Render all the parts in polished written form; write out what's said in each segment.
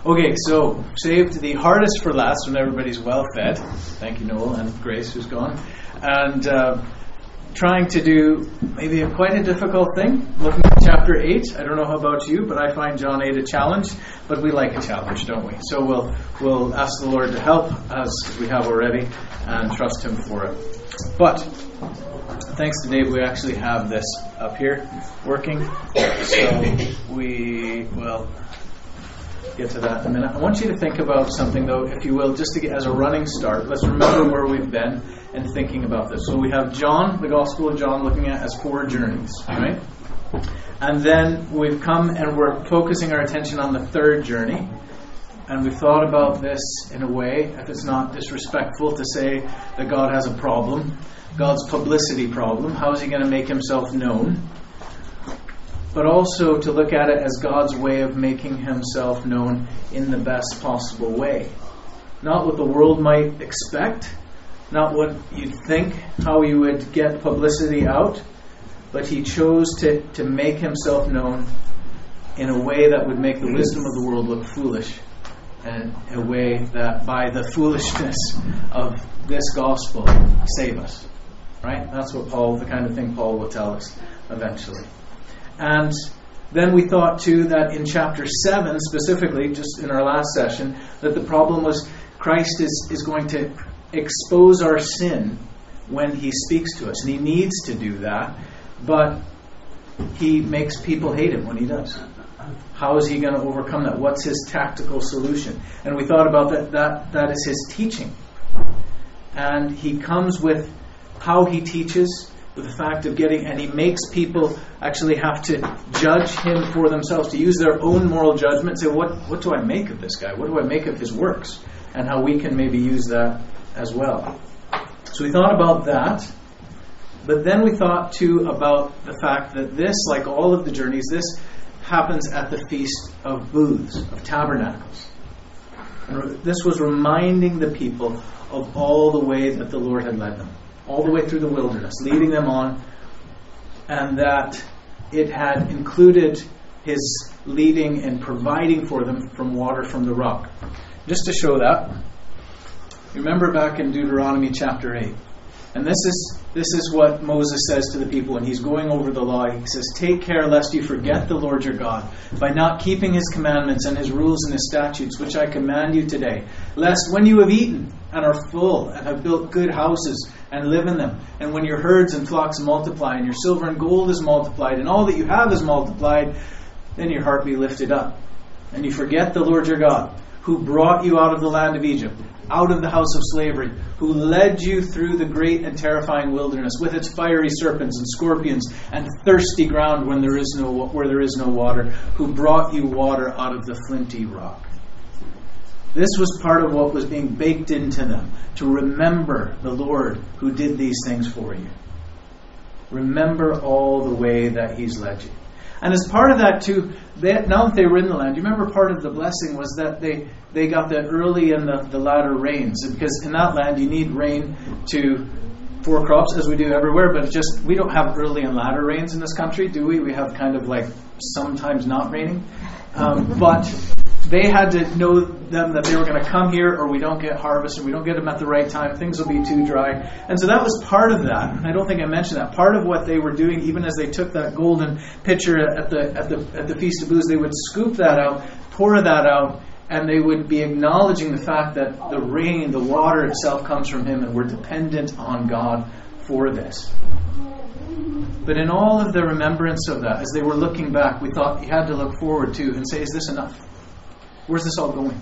Okay, so saved the hardest for last when everybody's well fed. Thank you, Noel, and Grace, who's gone. And trying to do maybe quite a difficult thing, looking at chapter 8. I don't know how about you, but I find John 8 a challenge. But we like a challenge, don't we? So we'll ask the Lord to help, as we have already, and trust Him for it. But thanks to Dave, we actually have this up here working. So we will get to that in a minute. I want you to think about something, though, if you will, just to get as a running start. Let's remember where we've been and thinking about this. So we have John, the Gospel of John, looking at as 4 journeys, right? And then we've come and we're focusing our attention on the 3rd journey. And we've thought about this in a way, if it's not disrespectful to say that God has a problem, God's publicity problem. How is He going to make Himself known? But also to look at it as God's way of making Himself known in the best possible way. Not what the world might expect, not what you'd think, how you would get publicity out, but He chose to make Himself known in a way that would make the wisdom of the world look foolish, and a way that by the foolishness of this gospel save us. Right? That's what the kind of thing Paul will tell us eventually. And then we thought too that in chapter 7 specifically, just in our last session, that the problem was Christ is going to expose our sin when He speaks to us. And He needs to do that, but He makes people hate Him when He does. How is He going to overcome that? What's His tactical solution? And we thought about that is His teaching. And He comes with how He teaches, with the fact of and He makes people actually have to judge Him for themselves, to use their own moral judgment, say, what do I make of this guy? What do I make of his works? And how we can maybe use that as well. So we thought about that, but then we thought too about the fact that this, like all of the journeys, this happens at the Feast of Booths, of Tabernacles. And this was reminding the people of all the way that the Lord had led them, all the way through the wilderness, leading them on, and that it had included His leading and providing for them from water from the rock. Just to show that, remember back in Deuteronomy chapter 8, and this is what Moses says to the people when he's going over the law. He says, "Take care lest you forget the Lord your God, by not keeping His commandments and His rules and His statutes, which I command you today, lest when you have eaten and are full and have built good houses and live in them, and when your herds and flocks multiply and your silver and gold is multiplied and all that you have is multiplied, then your heart be lifted up, and you forget the Lord your God, who brought you out of the land of Egypt, out of the house of slavery, who led you through the great and terrifying wilderness with its fiery serpents and scorpions and thirsty ground where there is no water, who brought you water out of the flinty rock." This was part of what was being baked into them, to remember the Lord who did these things for you. Remember all the way that He's led you. And as part of that too, now that they were in the land, you remember part of the blessing was that they got the early and the latter rains. Because in that land you need rain for crops, as we do everywhere, but we don't have early and latter rains in this country, do we? We have kind of like sometimes not raining. But they had to know them that they were going to come here, or we don't get harvest, or we don't get them at the right time. Things will be too dry. And so that was part of that. And I don't think I mentioned that. Part of what they were doing, even as they took that golden pitcher at the Feast of Booths, they would scoop that out, pour that out, and they would be acknowledging the fact that the rain, the water itself comes from Him, and we're dependent on God for this. But in all of the remembrance of that, as they were looking back, we thought you had to look forward too and say, is this enough? Where's this all going?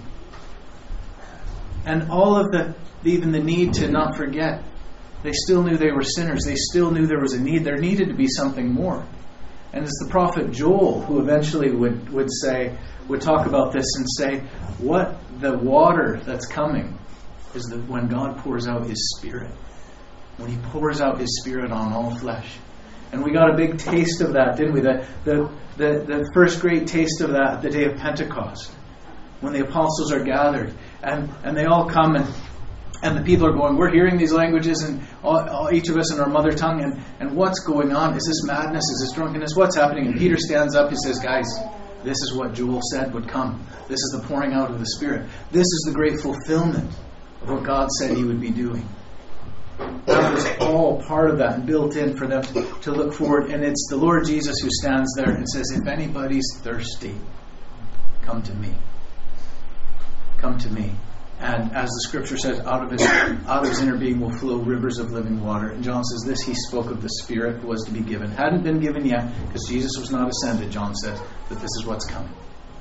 And all of even the need to not forget. They still knew they were sinners. They still knew there was a need. There needed to be something more. And it's the prophet Joel who eventually would talk about this and say, what the water that's coming is when God pours out His Spirit. When He pours out His Spirit on all flesh. And we got a big taste of that, didn't we? The first great taste of that, the day of Pentecost, when the apostles are gathered and they all come and the people are going, we're hearing these languages and each of us in our mother tongue, and what's going on? Is this madness? Is this drunkenness? What's happening? And Peter stands up, he says, guys, This is what Joel said would come. This is the pouring out of the Spirit. This is the great fulfillment of what God said He would be doing. That was all part of that and built in for them to look forward. And it's the Lord Jesus who stands there and says, if anybody's thirsty, come to me. Come to me. And as the scripture says, out of his inner being will flow rivers of living water. And John says this, he spoke of the Spirit who was to be given. Hadn't been given yet, because Jesus was not ascended, John says, but this is what's coming.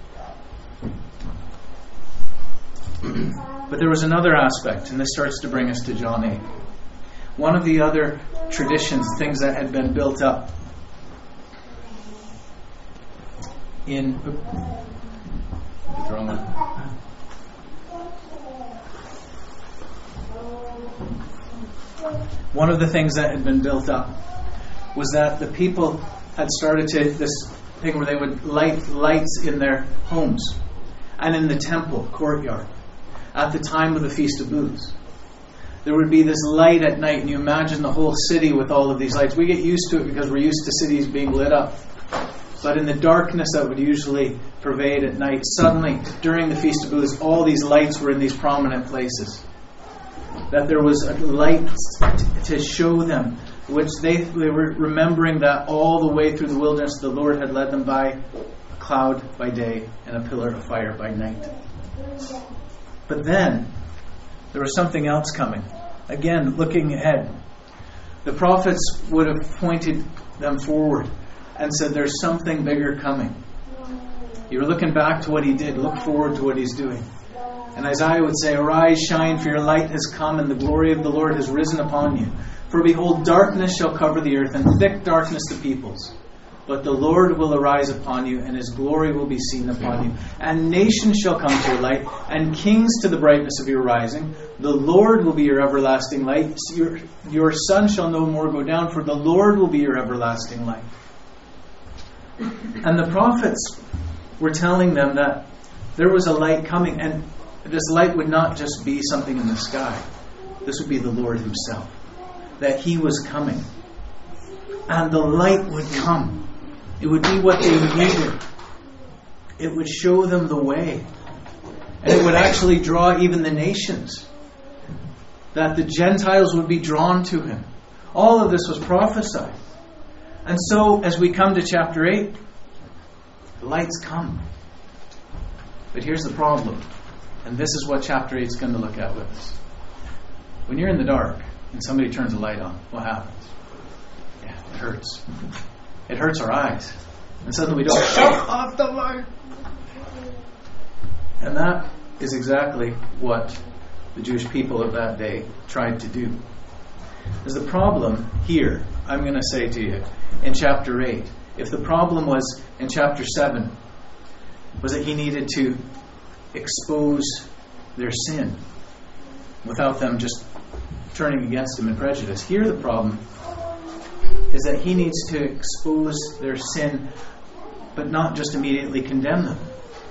But there was another aspect, and this starts to bring us to John 8. One of the other traditions, things that had been built up in... One of the things that had been built up was that the people had started to, this thing where they would light lights in their homes and in the temple courtyard at the time of the Feast of Booths. There would be this light at night, and you imagine the whole city with all of these lights. We get used to it because we're used to cities being lit up. But in the darkness that would usually pervade at night, suddenly, during the Feast of Booths, all these lights were in these prominent places. That there was a light to show them, which they were remembering that all the way through the wilderness the Lord had led them by a cloud by day and a pillar of fire by night. But then, there was something else coming. Again, looking ahead. The prophets would have pointed them forward and said, there's something bigger coming. You were looking back to what He did. Look forward to what He's doing. And Isaiah would say, arise, shine, for your light has come, and the glory of the Lord has risen upon you. For behold, darkness shall cover the earth, and thick darkness the peoples. But the Lord will arise upon you, and His glory will be seen upon you. And nations shall come to your light, and kings to the brightness of your rising. The Lord will be your everlasting light. Your sun shall no more go down, for the Lord will be your everlasting light. And the prophets were telling them that there was a light coming, and this light would not just be something in the sky. This would be the Lord Himself. That He was coming. And the light would come. It would be what they needed. It would show them the way. And it would actually draw even the nations. That the Gentiles would be drawn to Him. All of this was prophesied. And so, as we come to chapter 8, the light's come. But here's the problem. And this is what chapter 8 is going to look at with us. When you're in the dark and somebody turns a light on, what happens? Yeah, it hurts. It hurts our eyes. And suddenly we don't shut off the light. And that is exactly what the Jewish people of that day tried to do. There's the problem here, I'm going to say to you, in chapter 8. If the problem was in chapter 7, was that He needed to expose their sin without them just turning against Him in prejudice. Here the problem is that He needs to expose their sin but not just immediately condemn them.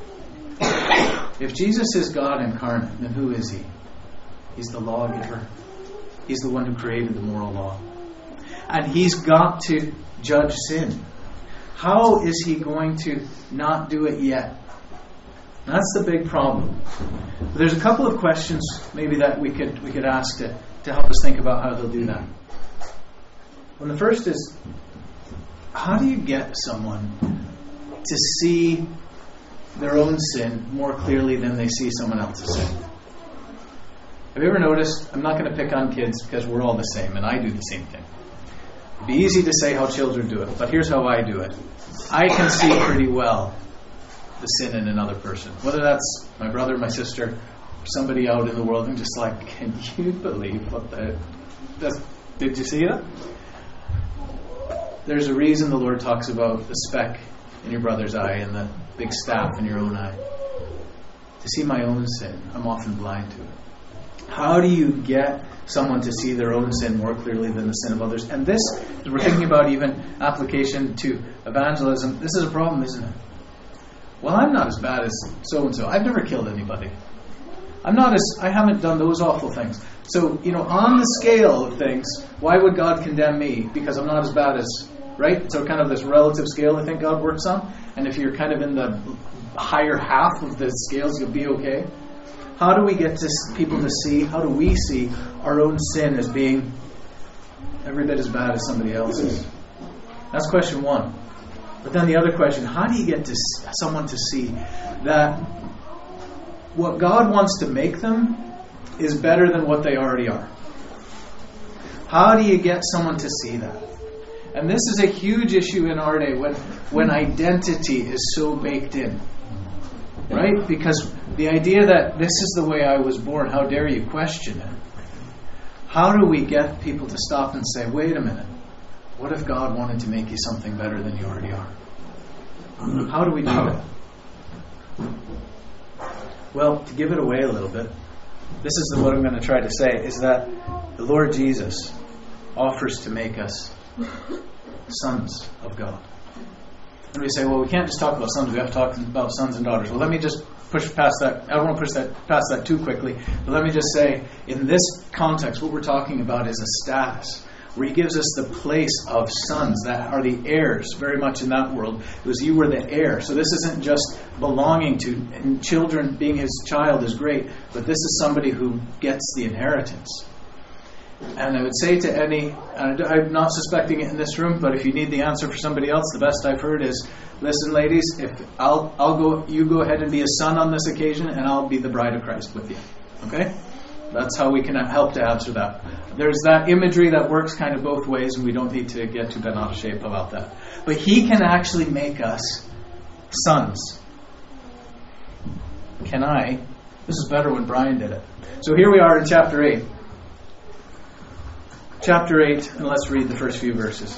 If Jesus is God incarnate, then who is He? He's the lawgiver. He's the one who created the moral law. And He's got to judge sin. How is He going to not do it yet? That's the big problem. But there's a couple of questions maybe that we could ask to help us think about how He'll do that. Well, the first is, how do you get someone to see their own sin more clearly than they see someone else's sin? Have you ever noticed, I'm not going to pick on kids because we're all the same and I do the same thing. It'd be easy to say how children do it, but here's how I do it. I can see pretty well the sin in another person. Whether that's my brother, my sister, or somebody out in the world. I'm just like, can you believe what did you see that? There's a reason the Lord talks about the speck in your brother's eye and the big staff in your own eye. To see my own sin, I'm often blind to it. How do you get someone to see their own sin more clearly than the sin of others? And this, as we're thinking about even application to evangelism, this is a problem, isn't it? Well, I'm not as bad as so-and-so. I've never killed anybody. I haven't done those awful things. So, on the scale of things, why would God condemn me? Because I'm not as bad as, right? So kind of this relative scale I think God works on. and if you're kind of in the higher half of the scales, you'll be okay. How do we get people to see, how do we see our own sin as being every bit as bad as somebody else's? That's question one. But then the other question, how do you get someone to see that what God wants to make them is better than what they already are? How do you get someone to see that? And this is a huge issue in our day when identity is so baked in. Right? Because the idea that this is the way I was born, how dare you question it? How do we get people to stop and say, wait a minute, what if God wanted to make you something better than you already are? How do we do that? Well, to give it away a little bit, this is what I'm going to try to say, is that the Lord Jesus offers to make us sons of God. And we say, well, we can't just talk about sons, we have to talk about sons and daughters. Well, let me just push past that. I don't want to push past that too quickly. But let me just say, in this context, what we're talking about is a status where he gives us the place of sons that are the heirs, very much in that world. It was you were the heir. So this isn't just belonging to, and children, being his child is great, but this is somebody who gets the inheritance. And I would say to any, and I'm not suspecting it in this room, but if you need the answer for somebody else, the best I've heard is, listen, ladies, if you go ahead and be a son on this occasion, and I'll be the bride of Christ with you. Okay? That's how we can help to answer that. There's that imagery that works kind of both ways, and we don't need to get too bent out of shape about that. But he can actually make us sons. Can I? This is better when Brian did it. So here we are in chapter 8. Chapter 8, and let's read the first few verses.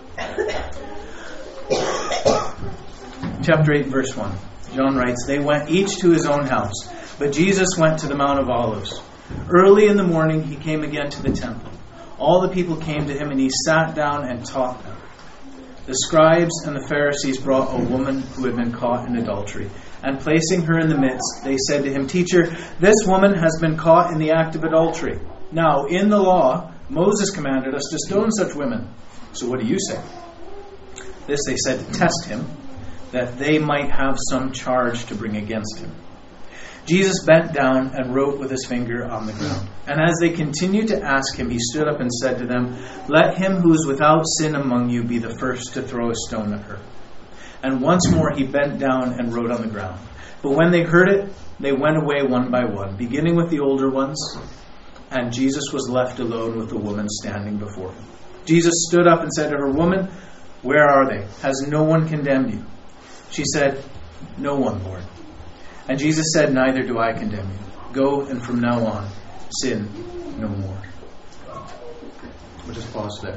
Chapter 8, verse 1. John writes, they went each to his own house, but Jesus went to the Mount of Olives. Early in the morning he came again to the temple. All the people came to him, and he sat down and taught them. The scribes and the Pharisees brought a woman who had been caught in adultery, and placing her in the midst, they said to him, Teacher, this woman has been caught in the act of adultery. Now, in the law, Moses commanded us to stone such women. So what do you say? This they said to test him, that they might have some charge to bring against him. Jesus bent down and wrote with his finger on the ground. And as they continued to ask him, he stood up and said to them, Let him who is without sin among you be the first to throw a stone at her. And once more he bent down and wrote on the ground. But when they heard it, they went away one by one, beginning with the older ones. And Jesus was left alone with the woman standing before him. Jesus stood up and said to her, Woman, where are they? Has no one condemned you? She said, No one, Lord. And Jesus said, Neither do I condemn you. Go, and from now on, sin no more. We'll just pause there.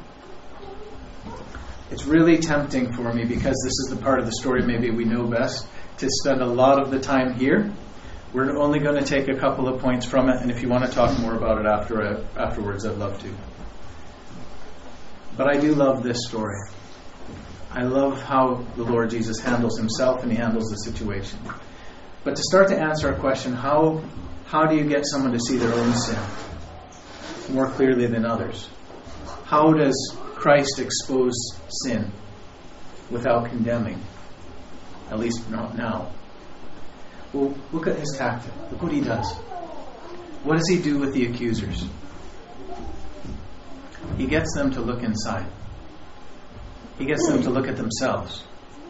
It's really tempting for me, because this is the part of the story maybe we know best, to spend a lot of the time here. We're only going to take a couple of points from it, and if you want to talk more about it afterwards, I'd love to. But I do love this story. I love how the Lord Jesus handles himself, and he handles the situation. But to start to answer our question, how do you get someone to see their own sin more clearly than others? How does Christ expose sin without condemning? At least not now. Well, look at his tactic. Look what he does. What does he do with the accusers? He gets them to look inside. He gets them to look at themselves.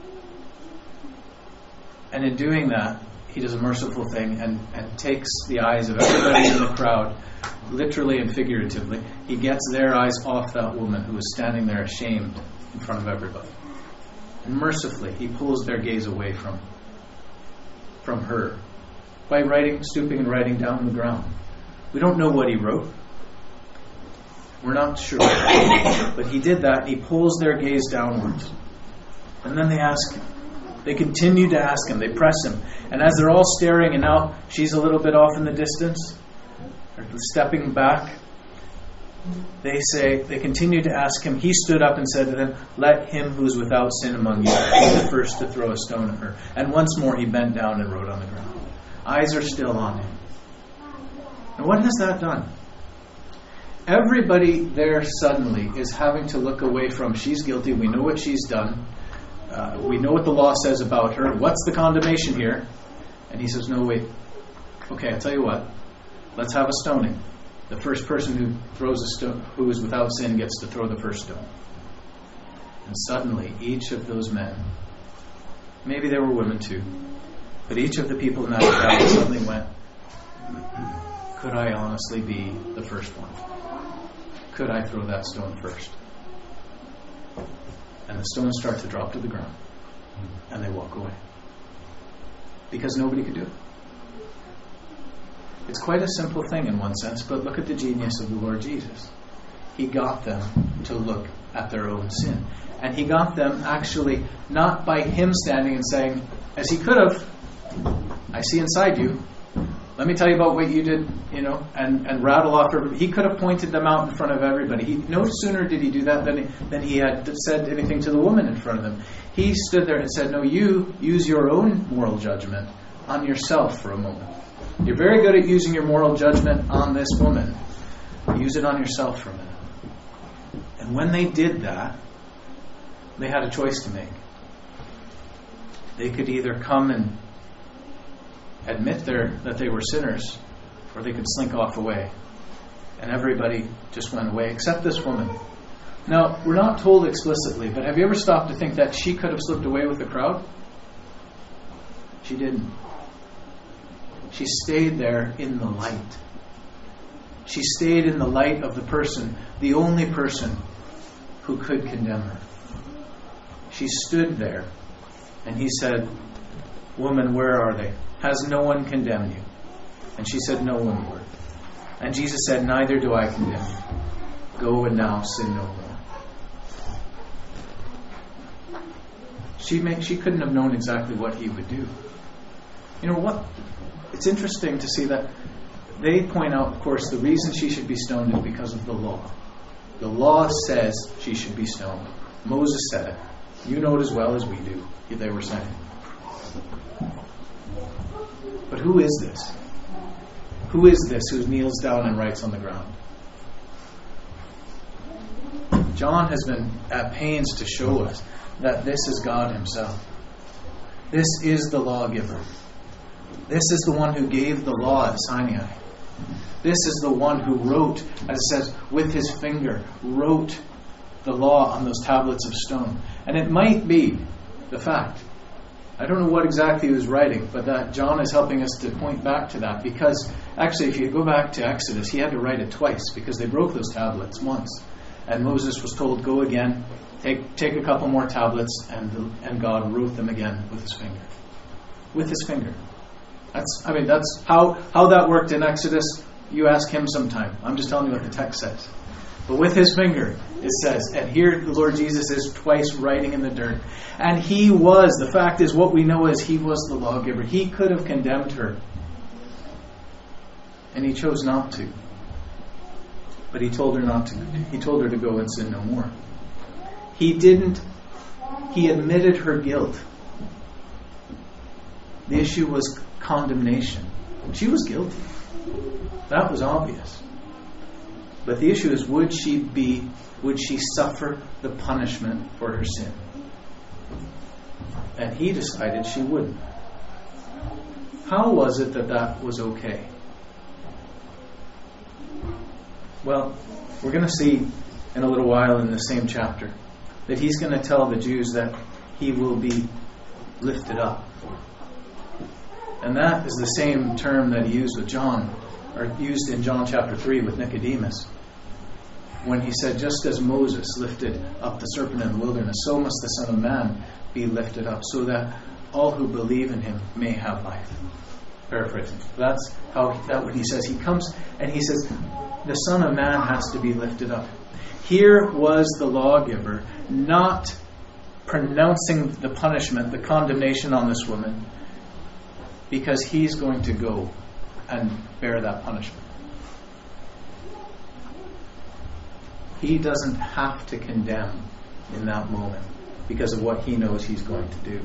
And in doing that, he does a merciful thing and takes the eyes of everybody in the crowd, literally and figuratively. He gets their eyes off that woman who is standing there ashamed in front of everybody. And mercifully, he pulls their gaze away from her by stooping and writing down on the ground. We don't know what he wrote. We're not sure. But he did that, and he pulls their gaze downwards. And then they ask him. They continue to ask him. They press him. And as they're all staring, and now she's a little bit off in the distance, or stepping back, they continue to ask him. He stood up and said to them, Let him who is without sin among you be the first to throw a stone at her. And once more he bent down and wrote on the ground. Eyes are still on him. And what has that done? Everybody there suddenly is having to look away from, she's guilty, we know what she's done, We know what the law says about her. What's the condemnation here? And he says, no, wait. Okay, I'll tell you what. Let's have a stoning. The first person who throws a stone, who is without sin, gets to throw the first stone. And suddenly, each of those men, maybe there were women too, but each of the people in that crowd suddenly went, could I honestly be the first one? Could I throw that stone first? And the stones start to drop to the ground. And they walk away. Because nobody could do it. It's quite a simple thing in one sense, but look at the genius of the Lord Jesus. He got them to look at their own sin. And he got them actually not by him standing and saying, as he could have, I see inside you. Let me tell you about what you did, and rattle off. He could have pointed them out in front of everybody. No sooner did he do that than he had said anything to the woman in front of them. He stood there and said, no, you use your own moral judgment on yourself for a moment. You're very good at using your moral judgment on this woman. Use it on yourself for a minute. And when they did that, they had a choice to make. They could either come and admit that they were sinners, or they could slink off away. And everybody just went away, except this woman. Now, we're not told explicitly, but have you ever stopped to think that she could have slipped away with the crowd? She didn't. She stayed there in the light. She stayed in the light of the person, the only person who could condemn her. She stood there, and he said, woman, where are they? Has no one condemned you? And she said, no one, Lord. And Jesus said, neither do I condemn you. Go and now sin no more. She couldn't have known exactly what he would do. You know what? It's interesting to see that they point out, of course, the reason she should be stoned is because of the law. The law says she should be stoned. Moses said it. You know it as well as we do, they were saying. But who is this? Who is this who kneels down and writes on the ground? John has been at pains to show us that this is God himself. This is the lawgiver. This is the one who gave the law at Sinai. This is the one who wrote, as it says, with his finger, wrote the law on those tablets of stone. And it might be the fact, I don't know what exactly he was writing, but that John is helping us to point back to that, because actually if you go back to Exodus, he had to write it twice because they broke those tablets once. And Moses was told, go again, take a couple more tablets, and God wrote them again with his finger. With his finger. That's how that worked in Exodus. You ask him sometime. I'm just telling you what the text says. But with his finger, it says, and here the Lord Jesus is twice writing in the dirt. And the fact is, what we know is he was the lawgiver. He could have condemned her. And he chose not to. But he told her not to. He told her to go and sin no more. He admitted her guilt. The issue was condemnation. She was guilty. That was obvious. But the issue is, would she suffer the punishment for her sin? And he decided she wouldn't. How was it that was okay? Well, we're going to see in a little while in the same chapter that he's going to tell the Jews that he will be lifted up. And that is the same term that he used with John, or used in John chapter 3 with Nicodemus, when he said, just as Moses lifted up the serpent in the wilderness, so must the Son of Man be lifted up, so that all who believe in him may have life. Paraphrasing. That's what he says. He comes and he says, the Son of Man has to be lifted up. Here was the lawgiver not pronouncing the punishment, the condemnation on this woman, because he's going to go and bear that punishment. He doesn't have to condemn in that moment because of what he knows he's going to do.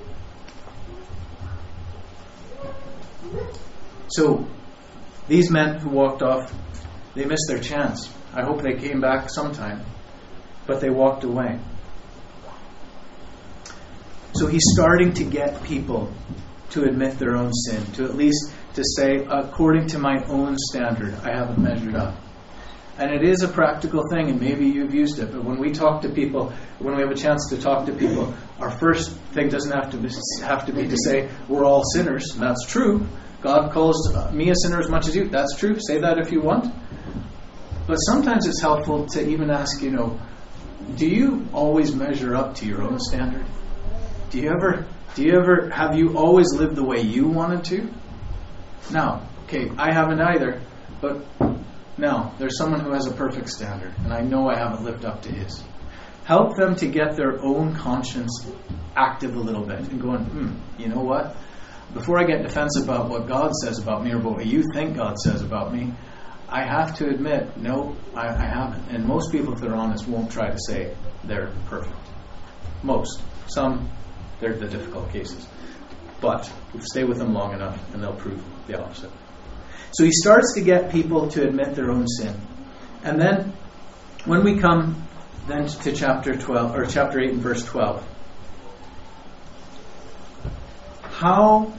So, these men who walked off, they missed their chance. I hope they came back sometime, but they walked away. So he's starting to get people to admit their own sin, to at least to say, according to my own standard, I haven't measured up. And it is a practical thing, and maybe you've used it, but when we talk to people, when we have a chance to talk to people, our first thing doesn't have to be to say, we're all sinners. And that's true. God calls me a sinner as much as you. That's true. Say that if you want. But sometimes it's helpful to even ask, do you always measure up to your own standard? Do you ever, have you always lived the way you wanted to? No. Okay, I haven't either, but no, there's someone who has a perfect standard, and I know I haven't lived up to his. Help them to get their own conscience active a little bit and going, you know what? Before I get defensive about what God says about me or about what you think God says about me, I have to admit, no, I haven't. And most people, if they're honest, won't try to say they're perfect. Most. Some, they're the difficult cases. But stay with them long enough and they'll prove the opposite. So he starts to get people to admit their own sin. And then when we come then to chapter 8 and verse 12, how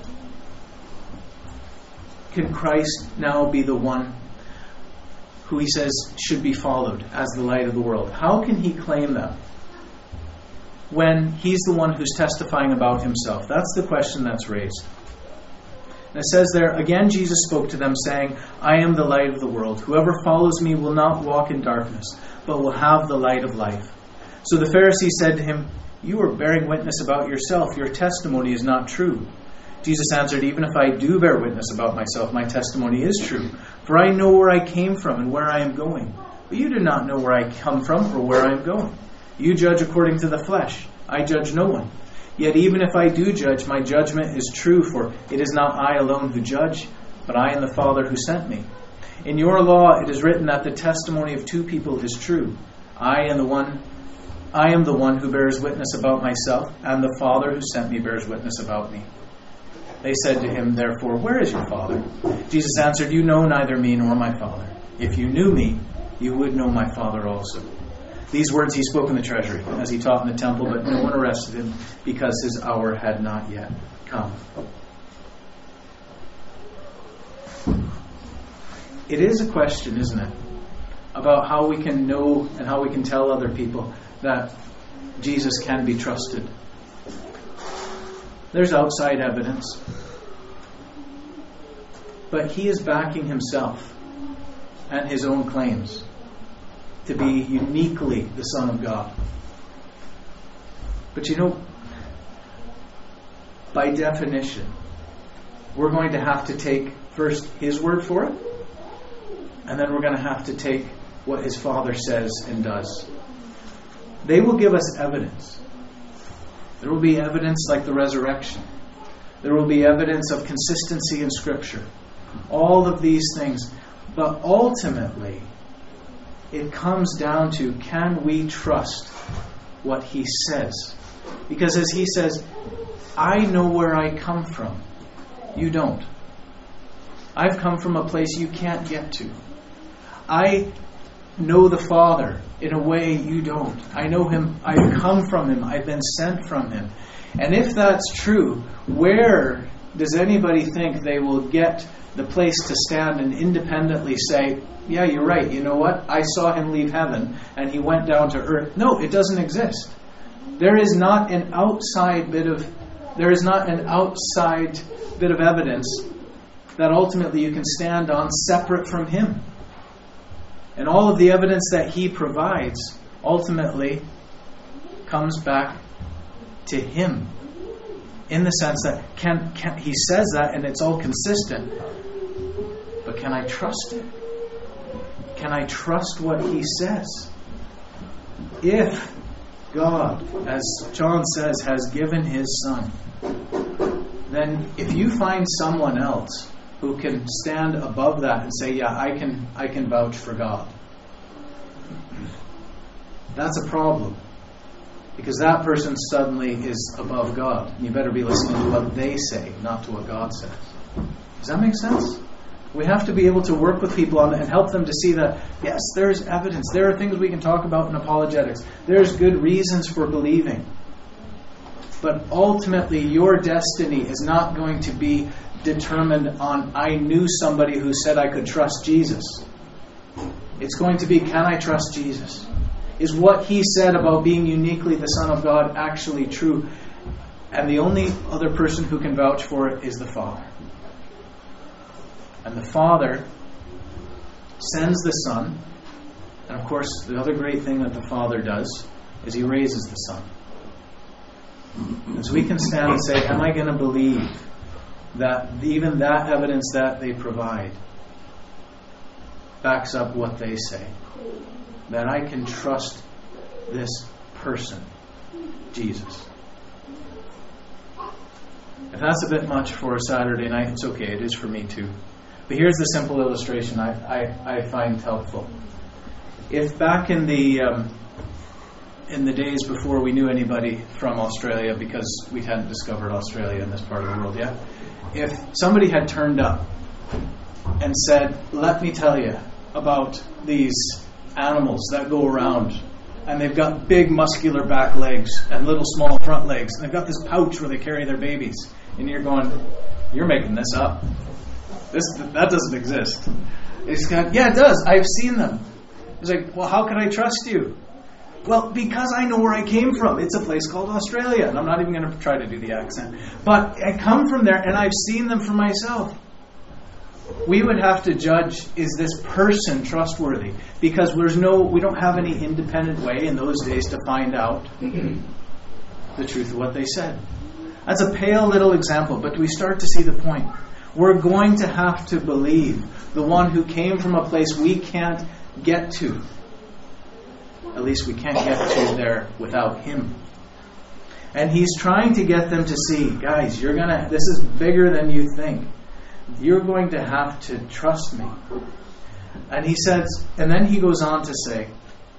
can Christ now be the one who he says should be followed as the light of the world? How can he claim that when he's the one who's testifying about himself? That's the question that's raised. And it says there, again Jesus spoke to them, saying, I am the light of the world. Whoever follows me will not walk in darkness, but will have the light of life. So the Pharisees said to him, you are bearing witness about yourself. Your testimony is not true. Jesus answered, even if I do bear witness about myself, my testimony is true. For I know where I came from and where I am going. But you do not know where I come from or where I am going. You judge according to the flesh. I judge no one. Yet even if I do judge, my judgment is true, for it is not I alone who judge, but I and the Father who sent me. In your law it is written that the testimony of two people is true. I am the one who bears witness about myself, and the Father who sent me bears witness about me. They said to him, therefore, where is your Father? Jesus answered, you know neither me nor my Father. If you knew me, you would know my Father also. These words he spoke in the treasury, as he taught in the temple, but no one arrested him, because his hour had not yet come. It is a question, isn't it, about how we can know and how we can tell other people that Jesus can be trusted. There's outside evidence, but he is backing himself and his own claims to be uniquely the Son of God. But by definition, we're going to have to take first his word for it, and then we're going to have to take what his Father says and does. They will give us evidence. There will be evidence like the resurrection. There will be evidence of consistency in Scripture. All of these things. But ultimately, it comes down to, can we trust what he says? Because as he says, I know where I come from. You don't. I've come from a place you can't get to. I know the Father in a way you don't. I know him. I've come from him. I've been sent from him. And if that's true, where does anybody think they will get the place to stand and independently say, yeah, you're right, you know what? I saw him leave heaven and he went down to earth. No, it doesn't exist. There is not an outside bit of evidence that ultimately you can stand on separate from him. And all of the evidence that he provides ultimately comes back to him. In the sense that he says that and it's all consistent. But can I trust it? Can I trust what he says? If God, as John says, has given his Son, then if you find someone else who can stand above that and say, yeah, I can vouch for God, that's a problem. Because that person suddenly is above God. And you better be listening to what they say, not to what God says. Does that make sense? We have to be able to work with people on that and help them to see that, yes, there's evidence. There are things we can talk about in apologetics. There's good reasons for believing. But ultimately, your destiny is not going to be determined on, I knew somebody who said I could trust Jesus. It's going to be, can I trust Jesus? Is what he said about being uniquely the Son of God actually true? And the only other person who can vouch for it is the Father. And the Father sends the Son. And of course, the other great thing that the Father does is he raises the Son. And so we can stand and say, am I going to believe that even that evidence that they provide backs up what they say? That I can trust this person, Jesus. If that's a bit much for a Saturday night, it's okay. It is for me too. But here's the simple illustration I find helpful. If back in the days before we knew anybody from Australia, because we hadn't discovered Australia in this part of the world yet, if somebody had turned up and said, let me tell you about these animals that go around, and they've got big muscular back legs and little small front legs, and they've got this pouch where they carry their babies, and you're going, you're making this up. That doesn't exist. He's going, yeah, it does. I've seen them. He's like, well, how can I trust you? Well, because I know where I came from. It's a place called Australia, and I'm not even going to try to do the accent. But I come from there, and I've seen them for myself. We would have to judge, is this person trustworthy? Because we don't have any independent way in those days to find out the truth of what they said. That's a pale little example, but we start to see the point. We're going to have to believe the one who came from a place we can't get to. At least we can't get to there without him. And he's trying to get them to see, guys, this is bigger than you think. You're going to have to trust me. And he says, and then he goes on to say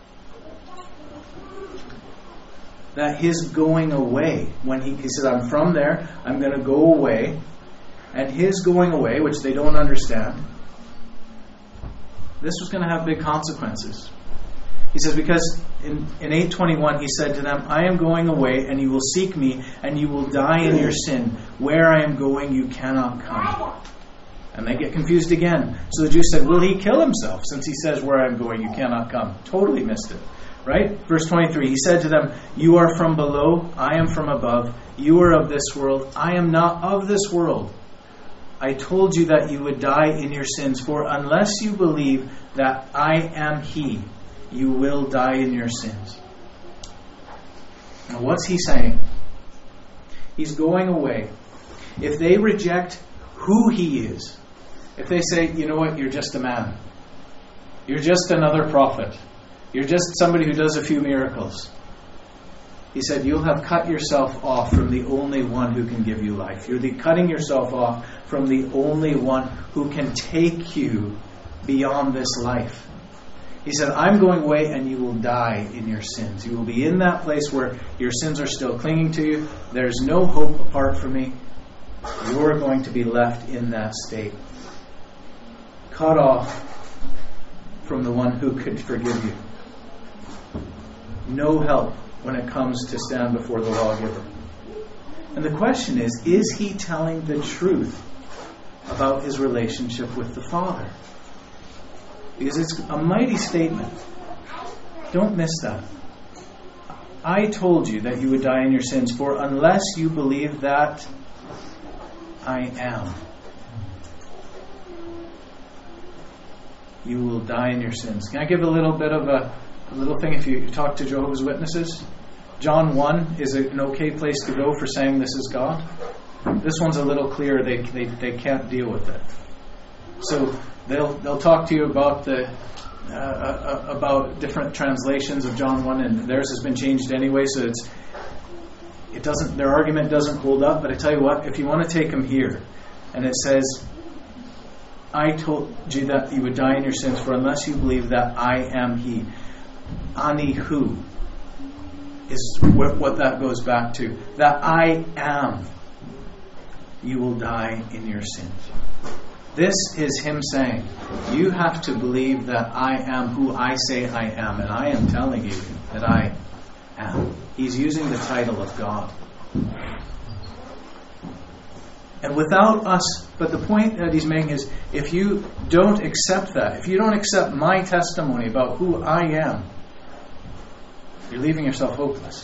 that his going away, when he says, I'm from there, I'm going to go away, and his going away, which they don't understand, this was going to have big consequences. He says, because in 8:21 he said to them, I am going away, and you will seek me, and you will die in your sin. Where I am going, you cannot come. And they get confused again. So the Jews said, will he kill himself, since he says, where I am going, you cannot come? Totally missed it. Right? Verse 23, he said to them, you are from below, I am from above. You are of this world, I am not of this world. I told you that you would die in your sins, for unless you believe that I am he, you will die in your sins. Now what's he saying? He's going away. If they reject who he is, if they say, you know what, you're just a man. You're just another prophet. You're just somebody who does a few miracles. He said, you'll have cut yourself off from the only one who can give you life. You're cutting yourself off from the only one who can take you beyond this life. He said, I'm going away and you will die in your sins. You will be in that place where your sins are still clinging to you. There's no hope apart from me. You're going to be left in that state. Cut off from the one who could forgive you. No help when it comes to stand before the lawgiver. And the question is he telling the truth about his relationship with the Father? Because it's a mighty statement. Don't miss that. I told you that you would die in your sins, for unless you believe that I am, you will die in your sins. Can I give a little bit of a little thing if you talk to Jehovah's Witnesses? John 1 is an okay place to go for saying this is God. This one's a little clearer. They can't deal with it. So they'll talk to you about about different translations of John 1, and theirs has been changed anyway, so their argument doesn't hold up. But I tell you what, if you want to take them here, and it says, I told you that you would die in your sins, for unless you believe that I am he. Ani hu is what that goes back to. That I am, you will die in your sins. This is him saying, you have to believe that I am who I say I am, and I am telling you that I am. He's using the title of God. And without us, but the point that he's making is, if you don't accept that, if you don't accept my testimony about who I am, you're leaving yourself hopeless.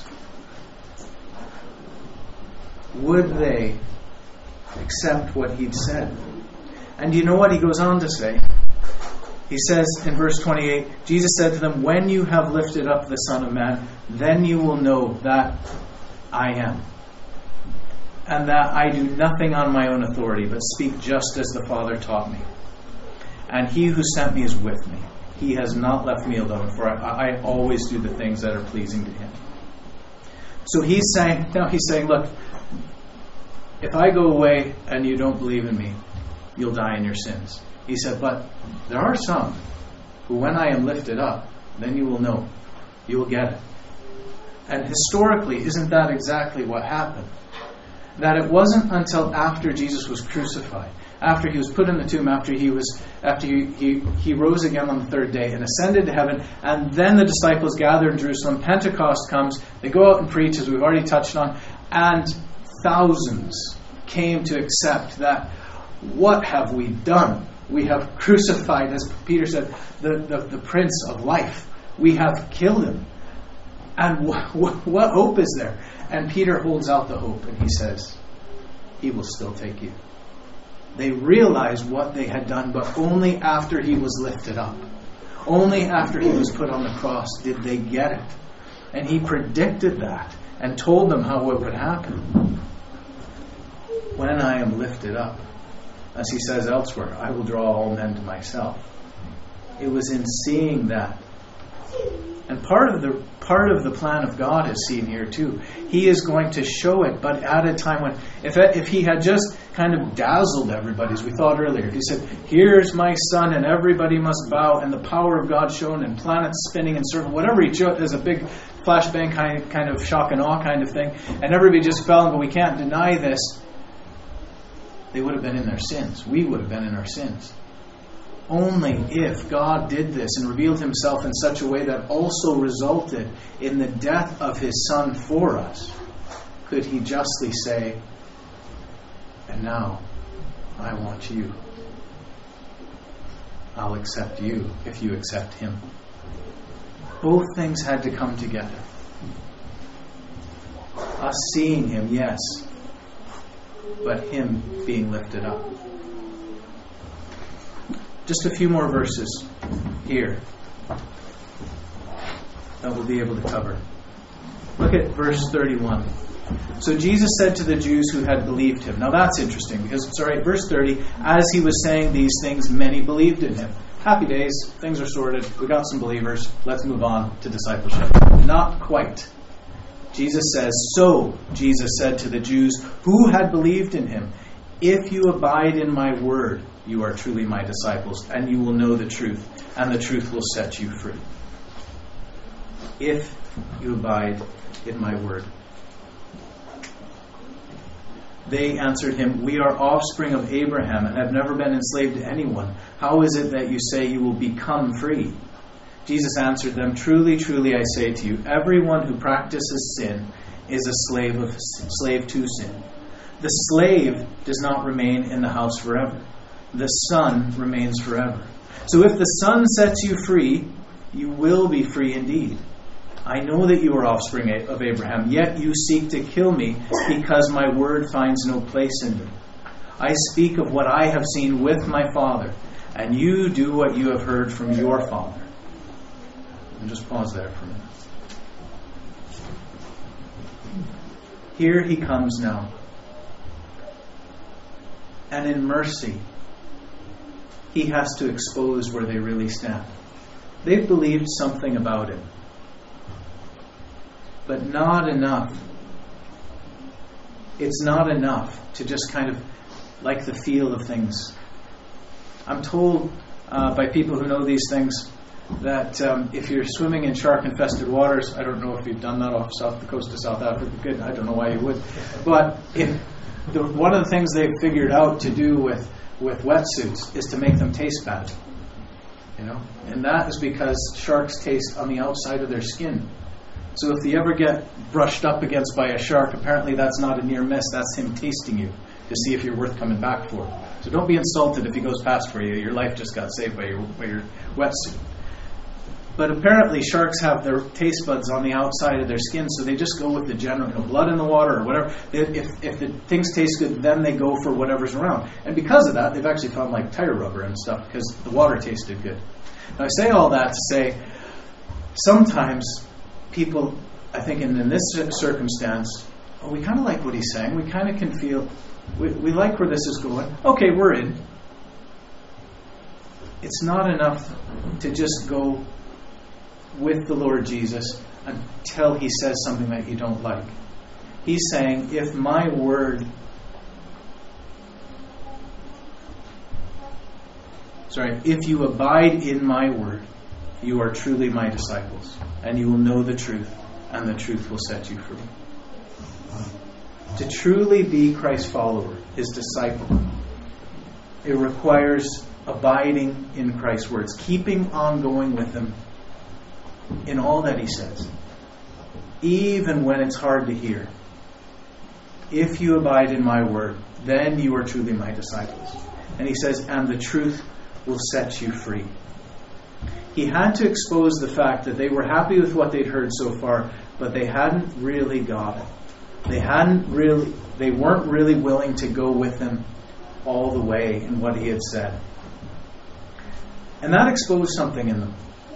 Would they accept what he'd said? And you know what he goes on to say? He says in verse 28, Jesus said to them, when you have lifted up the Son of Man, then you will know that I am. And that I do nothing on my own authority, but speak just as the Father taught me. And he who sent me is with me. He has not left me alone, for I always do the things that are pleasing to him. So he's saying, look, if I go away and you don't believe in me, you'll die in your sins. He said, but there are some who, when I am lifted up, then you will know. You will get it. And historically, isn't that exactly what happened? That it wasn't until after Jesus was crucified, after he was put in the tomb, after he rose again on the third day and ascended to heaven, and then the disciples gathered in Jerusalem. Pentecost comes, they go out and preach, as we've already touched on, and thousands came to accept that, what have we done? We have crucified, as Peter said, the Prince of Life. We have killed him. And what hope is there? And Peter holds out the hope and he says, he will still take you. They realized what they had done, but only after he was lifted up. Only after he was put on the cross did they get it. And he predicted that and told them how it would happen. When I am lifted up, as he says elsewhere, I will draw all men to myself. It was in seeing that. And part of the plan of God is seen here too. He is going to show it, but at a time when, if he had just kind of dazzled everybody, as we thought earlier, he said, here's my Son, and everybody must bow, and the power of God shown, and planets spinning and circling, whatever he showed as a big flashbang kind of shock and awe kind of thing, and everybody just fell, but we can't deny this, they would have been in their sins. We would have been in our sins. Only if God did this and revealed himself in such a way that also resulted in the death of his Son for us, could he justly say, and now I want you. I'll accept you if you accept him. Both things had to come together. Us seeing him, yes, but him being lifted up. Just a few more verses here that we'll be able to cover. Look at verse 31. So Jesus said to the Jews who had believed him. Now that's interesting because, verse 30, as he was saying these things, many believed in him. Happy days, things are sorted, we got some believers, let's move on to discipleship. Not quite. Jesus says, so Jesus said to the Jews who had believed in him, if you abide in my word, you are truly my disciples, and you will know the truth, and the truth will set you free. If you abide in my word. They answered him, we are offspring of Abraham and have never been enslaved to anyone. How is it that you say you will become free? Jesus answered them, truly, truly, I say to you, everyone who practices sin is a slave to sin. The slave does not remain in the house forever. The Son remains forever. So if the Son sets you free, you will be free indeed. I know that you are offspring of Abraham, yet you seek to kill me because my word finds no place in you. I speak of what I have seen with my Father, and you do what you have heard from your father. And just pause there for a minute. Here he comes now. And in mercy, he has to expose where they really stand. They've believed something about him, but not enough. It's not enough to just kind of like the feel of things. I'm told by people who know these things that if you're swimming in shark-infested waters, I don't know if you've done that off the coast of South Africa. Good, I don't know why you would. But one of the things they've figured out to do with wetsuits is to make them taste bad. And that is because sharks taste on the outside of their skin. So if you ever get brushed up against by a shark, apparently that's not a near miss, that's him tasting you. to see if you're worth coming back for. So don't be insulted if he goes past for you. Your life just got saved by your wetsuit. But apparently sharks have their taste buds on the outside of their skin, so they just go with the general, blood in the water or whatever. If the things taste good, then they go for whatever's around. And because of that, they've actually found like tire rubber and stuff because the water tasted good. Now I say all that to say, sometimes people, I think in this circumstance, we kind of like what he's saying. We kind of can feel, we like where this is going. Okay, we're in. It's not enough to just go with the Lord Jesus until he says something that you don't like. He's saying, if you abide in my word, you are truly my disciples, and you will know the truth, and the truth will set you free. To truly be Christ's follower, his disciple, it requires abiding in Christ's words, keeping on going with him in all that he says, even when it's hard to hear. If you abide in my word, then you are truly my disciples. And he says, and the truth will set you free. He had to expose the fact that they were happy with what they'd heard so far, but they hadn't really got it. They weren't really willing to go with him all the way in what he had said. And that exposed something in them.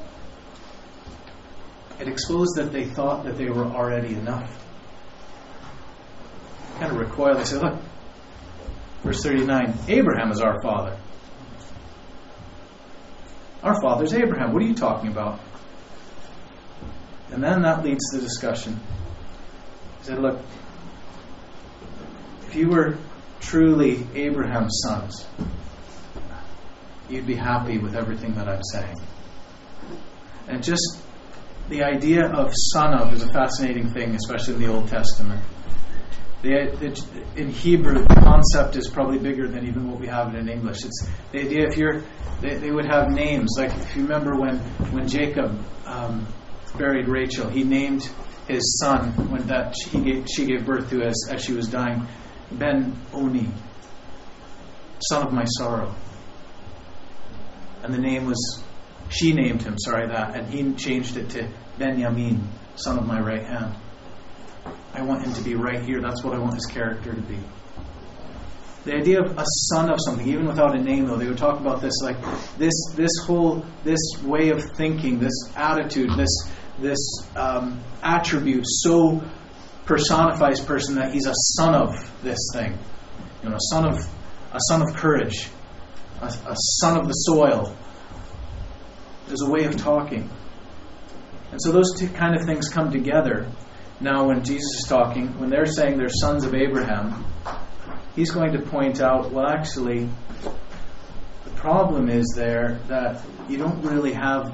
It exposed that they thought that they were already enough. Kind of recoil. They say, look, verse 39, Abraham is our father. Our father's Abraham. What are you talking about? And then that leads to the discussion. He said, look, if you were truly Abraham's sons, you'd be happy with everything that I'm saying. And just the idea of son of is a fascinating thing, especially in the Old Testament. In Hebrew, the concept is probably bigger than even what we have it in English. It's the idea they would have names. Like if you remember when Jacob buried Rachel, he named his son she gave birth to as she was dying, Ben-Oni, son of my sorrow. And the name was, she named him, and he changed it to Benjamin, son of my right hand. I want him to be right here. That's what I want his character to be. The idea of a son of something, even without a name, though, they would talk about this like this way of thinking, this attitude, this attribute so personifies person that he's a son of this thing. A son of courage, a son of the soil. There's a way of talking. And so those two kind of things come together. Now when Jesus is talking, when they're saying they're sons of Abraham, he's going to point out, well, actually, the problem is there that you don't really have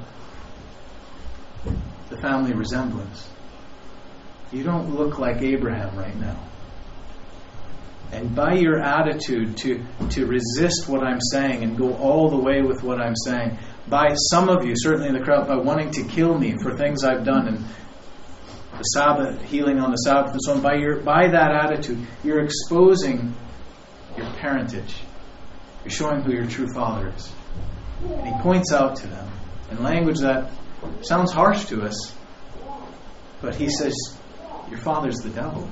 the family resemblance. You don't look like Abraham right now. And by your attitude to resist what I'm saying and go all the way with what I'm saying, by some of you, certainly in the crowd, by wanting to kill me for things I've done and the Sabbath, healing on the Sabbath and so on, by that attitude, you're exposing your parentage. You're showing who your true father is. And he points out to them in language that sounds harsh to us, but he says, your father's the devil.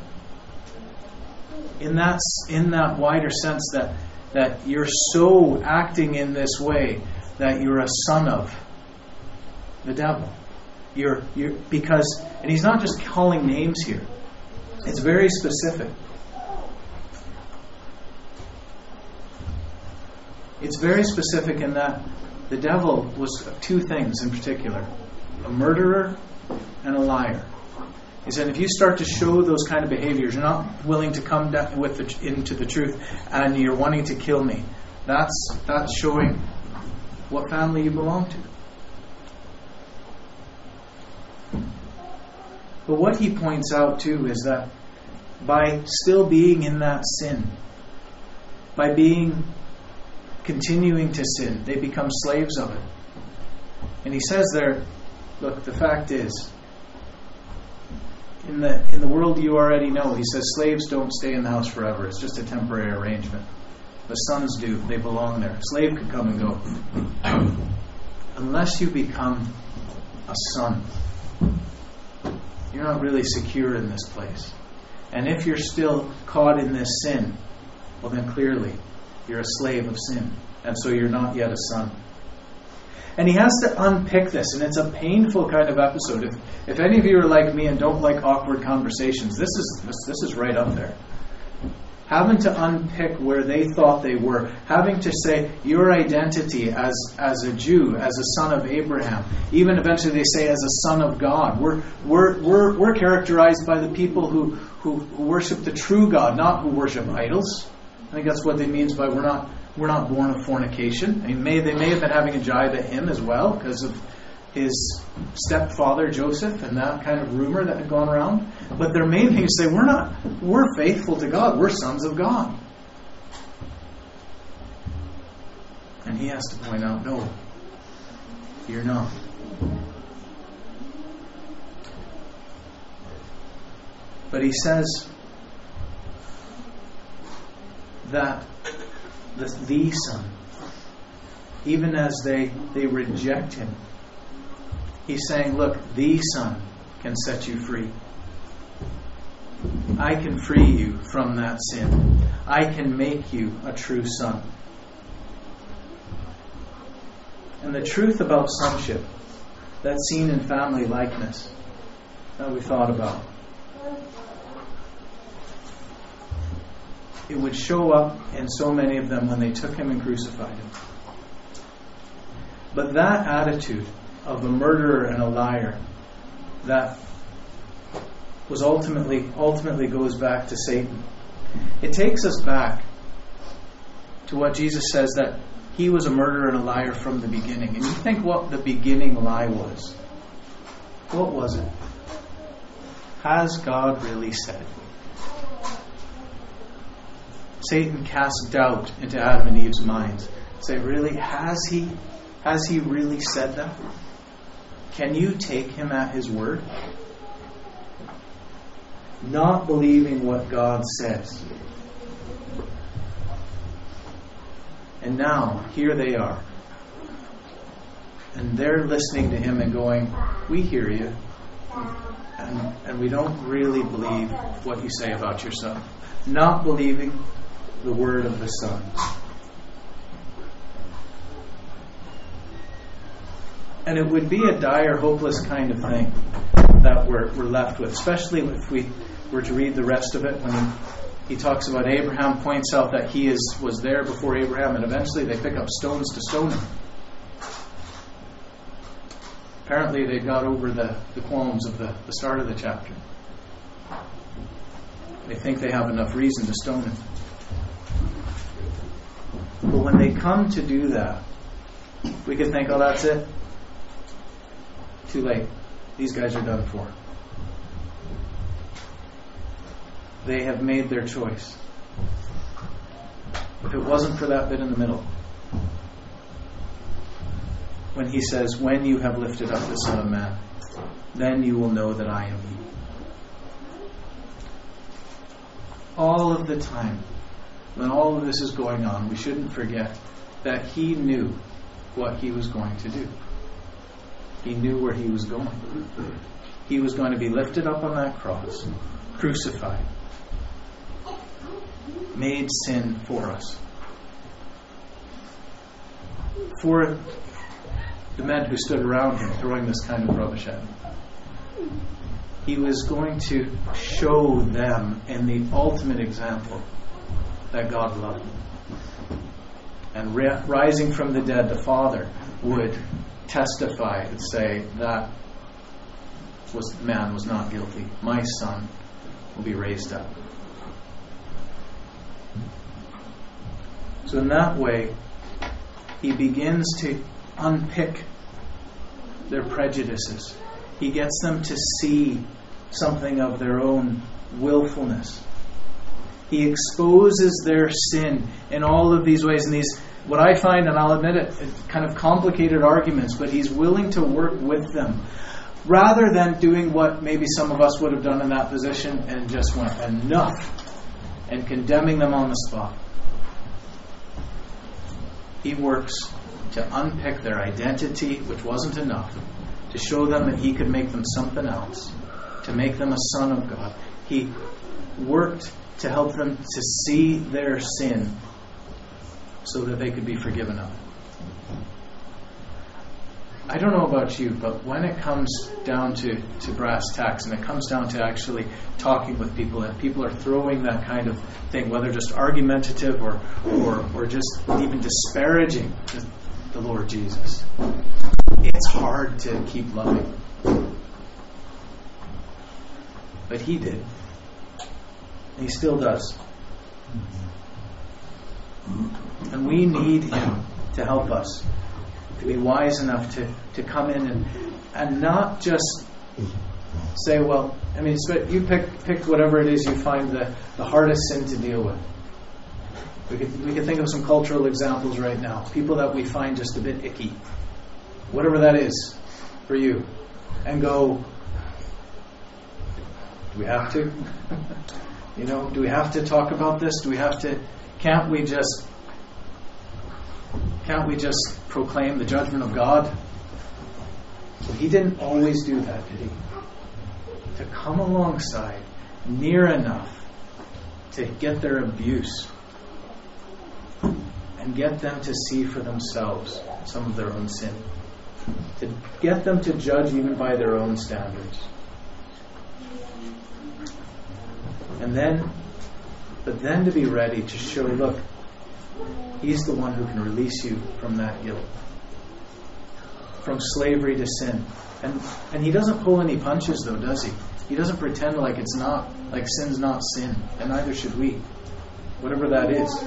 In that wider sense that you're so acting in this way that you're a son of the devil. Because he's not just calling names here. It's very specific. It's very specific in that the devil was two things in particular: a murderer and a liar. He said, if you start to show those kind of behaviors, you're not willing to come down into the truth, and you're wanting to kill me, that's showing what family you belong to. But what he points out too is that by still being in that sin, by continuing to sin, they become slaves of it. And he says there, look, the fact is, in the world you already know, he says slaves don't stay in the house forever. It's just a temporary arrangement. The sons do. They belong there. A slave could come and go. Unless you become a son, you're not really secure in this place. And if you're still caught in this sin, well then clearly you're a slave of sin. And so you're not yet a son. And he has to unpick this, and it's a painful kind of episode. If any of you are like me and don't like awkward conversations, this is right up there. Having to unpick where they thought they were, having to say your identity as a Jew, as a son of Abraham, even eventually they say as a son of God. We're characterized by the people who worship the true God, not who worship idols. I think that's what they means by we're not born of fornication. I mean, they may have been having a jibe at him as well because of his stepfather Joseph and that kind of rumor that had gone around. But their main thing is say we're faithful to God. We're sons of God. And he has to point out, no, you're not. But he says that the Son, even as they reject him, he's saying, look, the Son can set you free. I can free you from that sin. I can make you a true son. And the truth about sonship, that's seen in family likeness, that we thought about. It would show up in so many of them when they took him and crucified him. But that attitude of a murderer and a liar, that was ultimately goes back to Satan. It takes us back to what Jesus says, that he was a murderer and a liar from the beginning. And you think what the beginning lie was. What was it? Has God really said? Satan cast doubt into Adam and Eve's minds. Say, really? Has he really said that? Can you take him at his word? Not believing what God says. And now, here they are. And they're listening to him and going, we hear you. And we don't really believe what you say about your son. Not believing the word of the Son. And it would be a dire, hopeless kind of thing that we're left with, especially if we were to read the rest of it, when he talks about Abraham, points out that he was there before Abraham, and eventually they pick up stones to stone him. Apparently they got over the qualms of the start of the chapter. They think they have enough reason to stone him. But when they come to do that, we could think, oh, that's it. Too late. These guys are done for. They have made their choice. If it wasn't for that bit in the middle, when he says, when you have lifted up the Son of Man, then you will know that I am he. All of the time, when all of this is going on, we shouldn't forget that he knew what he was going to do. He knew where he was going. He was going to be lifted up on that cross, crucified, made sin for us. For the men who stood around him throwing this kind of rubbish at him. He was going to show them in the ultimate example that God loved them. And rising from the dead, the Father would testify and say that man was not guilty. My son will be raised up. So in that way, he begins to unpick their prejudices. He gets them to see something of their own willfulness. He exposes their sin in all of these ways, and these, what I find, and I'll admit it, kind of complicated arguments, but he's willing to work with them. rather than doing what maybe some of us would have done in that position and just went, enough, and condemning them on the spot. He works to unpick their identity, which wasn't enough, to show them that He could make them something else, to make them a son of God. He worked to help them to see their sin so that they could be forgiven of it. I don't know about you, but when it comes down to brass tacks, and it comes down to actually talking with people, and people are throwing that kind of thing, whether just argumentative or just even disparaging the Lord Jesus, it's hard to keep loving. But He did. He still does. And we need Him to help us, to be wise enough to come in and not just say, well, I mean, you pick whatever it is you find the hardest sin to deal with. We could think of some cultural examples right now. People that we find just a bit icky. Whatever that is for you. And go, do we have to? Do we have to talk about this? Do we have to? Can't we just proclaim the judgment of God? Well, He didn't always do that, did He? To come alongside, near enough to get their abuse and get them to see for themselves some of their own sin. To get them to judge even by their own standards. But then to be ready to show, look, He's the one who can release you from that guilt, from slavery to sin. And He doesn't pull any punches, though, does He? He doesn't pretend like sin's not sin, and neither should we, whatever that is.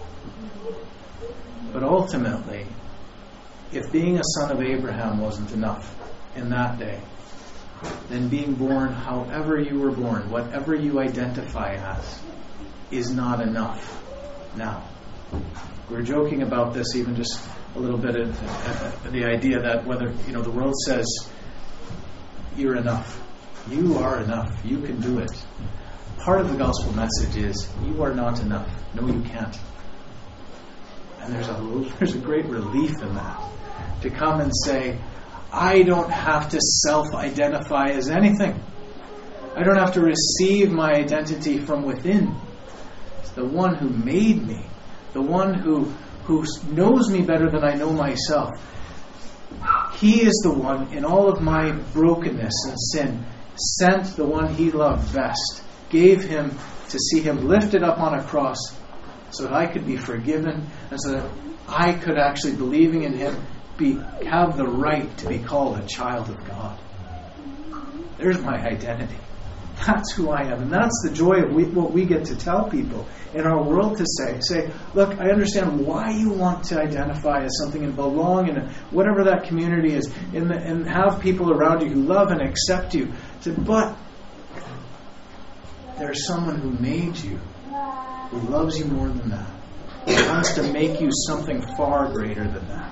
But ultimately, if being a son of Abraham wasn't enough in that day, then being born however you were born, whatever you identify as, is not enough now. We were joking about this even just a little bit, the idea that whether, the world says you're enough. You are enough. You can do it. Part of the gospel message is you are not enough. No, you can't. And there's a great relief in that. To come and say, I don't have to self-identify as anything. I don't have to receive my identity from within. It's the one who made me, the one who knows me better than I know myself. He is the one, in all of my brokenness and sin, sent the one He loved best, gave Him to see Him lifted up on a cross so that I could be forgiven, and so that I could actually, believing in Him, have the right to be called a child of God. There's my identity. That's who I am. And that's the joy of what we get to tell people in our world, to say, look, I understand why you want to identify as something and belong in whatever that community is, and have people around you who love and accept you. But there's someone who made you, who loves you more than that, who wants to make you something far greater than that.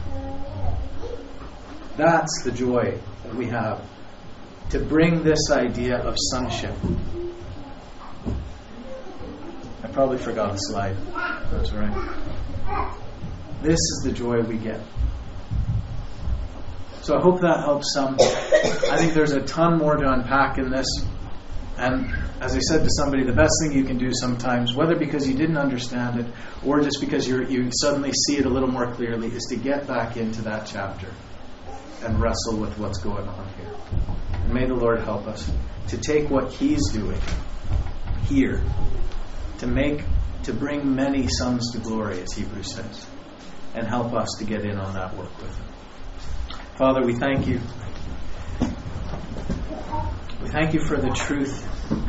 That's the joy that we have, to bring this idea of sonship. I probably forgot a slide. That's all right. This is the joy we get. So I hope that helps some. I think there's a ton more to unpack in this. And as I said to somebody, the best thing you can do sometimes, whether because you didn't understand it or just because you suddenly see it a little more clearly, is to get back into that chapter and wrestle with what's going on here. And may the Lord help us to take what He's doing here to bring many sons to glory, as Hebrews says, and help us to get in on that work with Him. Father, we thank You. We thank You for the truth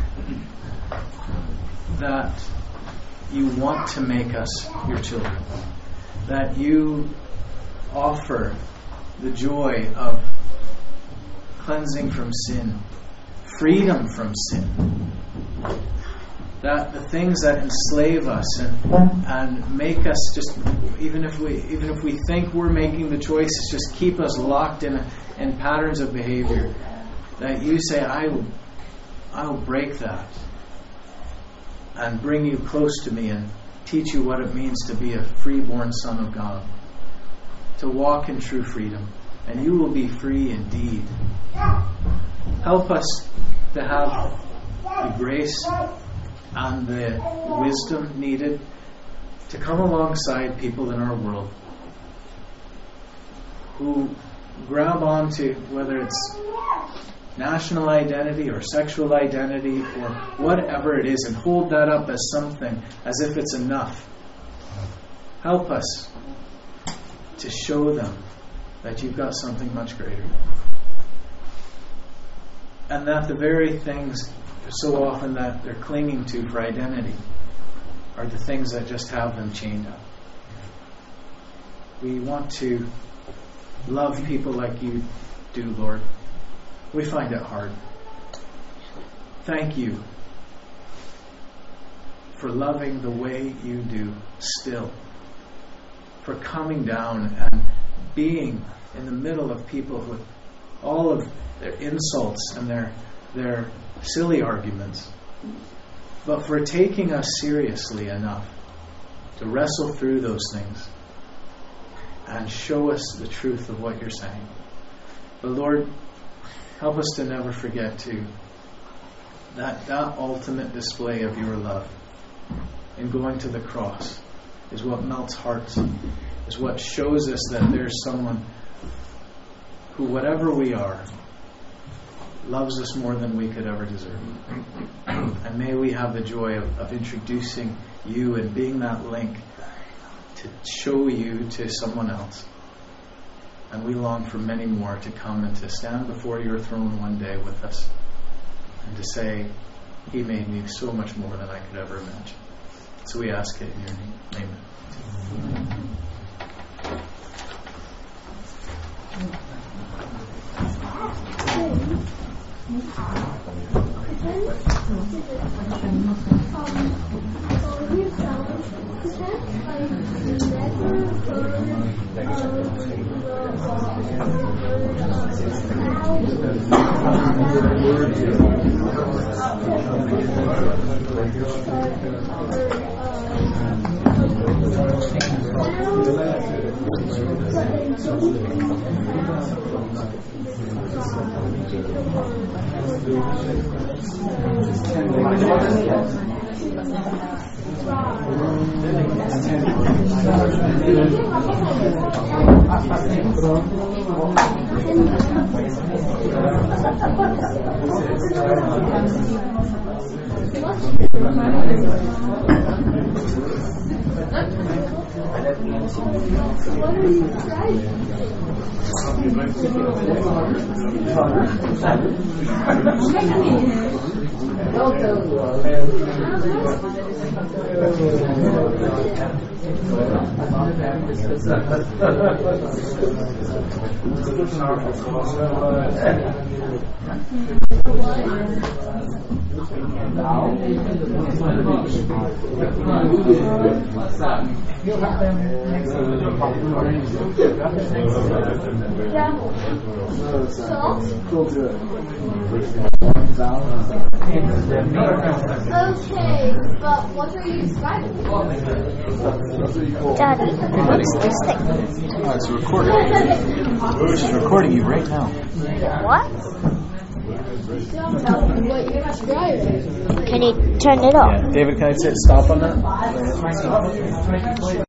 that You want to make us Your children, that You offer the joy of cleansing from sin, freedom from sin, that the things that enslave us and make us just, even if we think we're making the choices, just keep us locked in patterns of behavior, that you say, I will break that and bring you close to me and teach you what it means to be a freeborn son of God, to walk in true freedom, and you will be free indeed. Help us to have the grace and the wisdom needed to come alongside people in our world who grab onto whether it's national identity or sexual identity or whatever it is and hold that up as something, as if it's enough. Help us to show them that you've got something much greater. And that the very things so often that they're clinging to for identity are the things that just have them chained up. We want to love people like you do, Lord. We find it hard. Thank you for loving the way you do still. For coming down and being in the middle of people with all of their insults and their silly arguments. But for taking us seriously enough to wrestle through those things and show us the truth of what you're saying. But Lord, help us to never forget to that ultimate display of your love in going to the cross is what melts hearts, is what shows us that there's someone who, whatever we are, loves us more than we could ever deserve. And may we have the joy of introducing you and being that link to show you to someone else. And we long for many more to come and to stand before your throne one day with us and to say, He made me so much more than I could ever imagine. So we ask it in your name. Amen. Okay, but what are you describing? Daddy, what's this thing? Oh, it's recording. It's recording you right now. What? What you're describing? Can you turn it off? Yeah. David, can I stop on that?